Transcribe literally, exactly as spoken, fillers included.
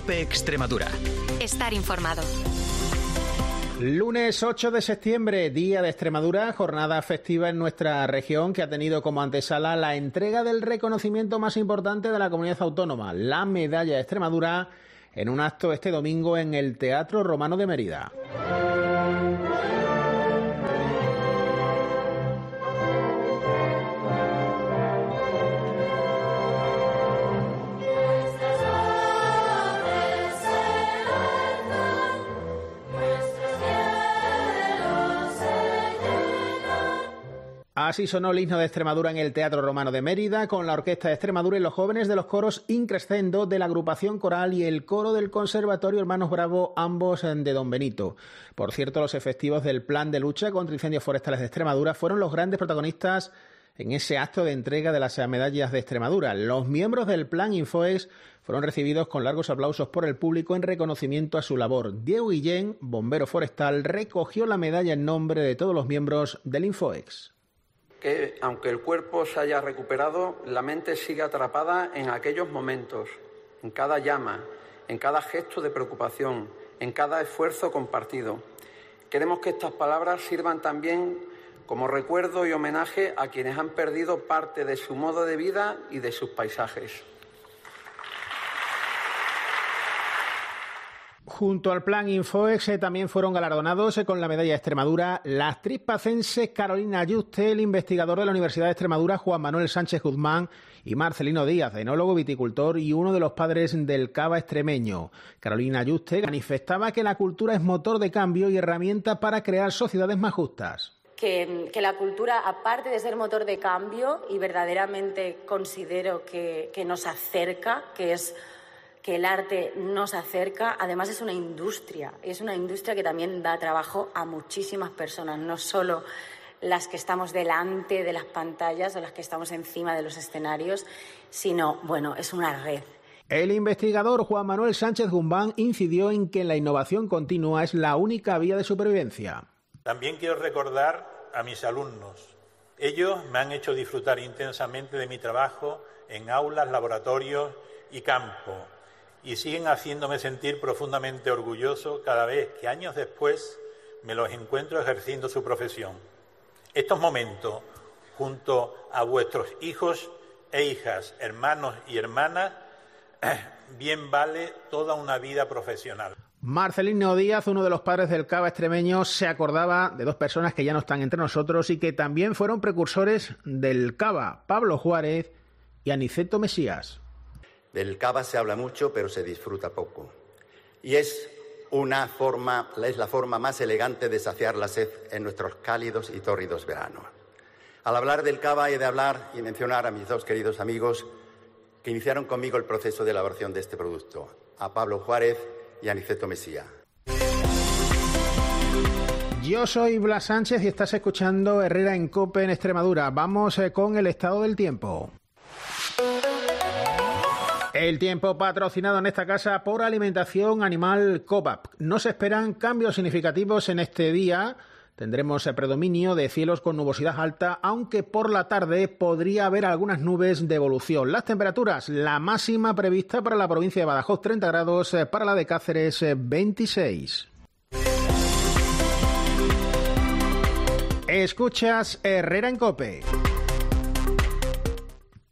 COPE Extremadura. Estar informado. Lunes ocho de septiembre, Día de Extremadura, jornada festiva en nuestra región que ha tenido como antesala la entrega del reconocimiento más importante de la comunidad autónoma, la Medalla de Extremadura, en un acto este domingo en el Teatro Romano de Mérida. Así sonó el himno de Extremadura en el Teatro Romano de Mérida, con la Orquesta de Extremadura y los jóvenes de los coros Increscendo de la agrupación coral y el coro del Conservatorio Hermanos Bravo, ambos de Don Benito. Por cierto, los efectivos del Plan de Lucha contra Incendios Forestales de Extremadura fueron los grandes protagonistas en ese acto de entrega de las medallas de Extremadura. Los miembros del Plan Infoex fueron recibidos con largos aplausos por el público en reconocimiento a su labor. Diego Guillén, bombero forestal, recogió la medalla en nombre de todos los miembros del Infoex. Que aunque el cuerpo se haya recuperado, la mente sigue atrapada en aquellos momentos, en cada llama, en cada gesto de preocupación, en cada esfuerzo compartido. Queremos que estas palabras sirvan también como recuerdo y homenaje a quienes han perdido parte de su modo de vida y de sus paisajes. Junto al Plan Infoex también fueron galardonados con la medalla de Extremadura la actriz pacense Carolina Ayuste, el investigador de la Universidad de Extremadura Juan Manuel Sánchez Guzmán y Marcelino Díaz, enólogo viticultor y uno de los padres del cava extremeño. Carolina Ayuste manifestaba que la cultura es motor de cambio y herramienta para crear sociedades más justas. Que, que la cultura, aparte de ser motor de cambio, y verdaderamente considero que, que nos acerca, que es que el arte nos acerca, además es una industria, es una industria que también da trabajo a muchísimas personas, no solo las que estamos delante de las pantallas o las que estamos encima de los escenarios, sino, bueno, es una red. El investigador Juan Manuel Sánchez Guzmán incidió en que la innovación continua es la única vía de supervivencia. También quiero recordar a mis alumnos. Ellos me han hecho disfrutar intensamente de mi trabajo en aulas, laboratorios y campo, y siguen haciéndome sentir profundamente orgulloso cada vez que años después me los encuentro ejerciendo su profesión. Estos momentos, junto a vuestros hijos e hijas, hermanos y hermanas, bien vale toda una vida profesional. Marcelino Díaz, uno de los padres del cava extremeño, se acordaba de dos personas que ya no están entre nosotros y que también fueron precursores del cava, Pablo Juárez y Aniceto Mesías. Del cava se habla mucho, pero se disfruta poco. Y es una forma, es la forma más elegante de saciar la sed en nuestros cálidos y tórridos veranos. Al hablar del cava he de hablar y mencionar a mis dos queridos amigos que iniciaron conmigo el proceso de elaboración de este producto, a Pablo Juárez y a Aniceto Mesías. Yo soy Blas Sánchez y estás escuchando Herrera en COPE en Extremadura. Vamos con el estado del tiempo. El tiempo patrocinado en esta casa por Alimentación Animal Cobap. No se esperan cambios significativos en este día. Tendremos el predominio de cielos con nubosidad alta, aunque por la tarde podría haber algunas nubes de evolución. Las temperaturas, la máxima prevista para la provincia de Badajoz, treinta grados, para la de Cáceres, veintiséis. Escuchas Herrera en COPE.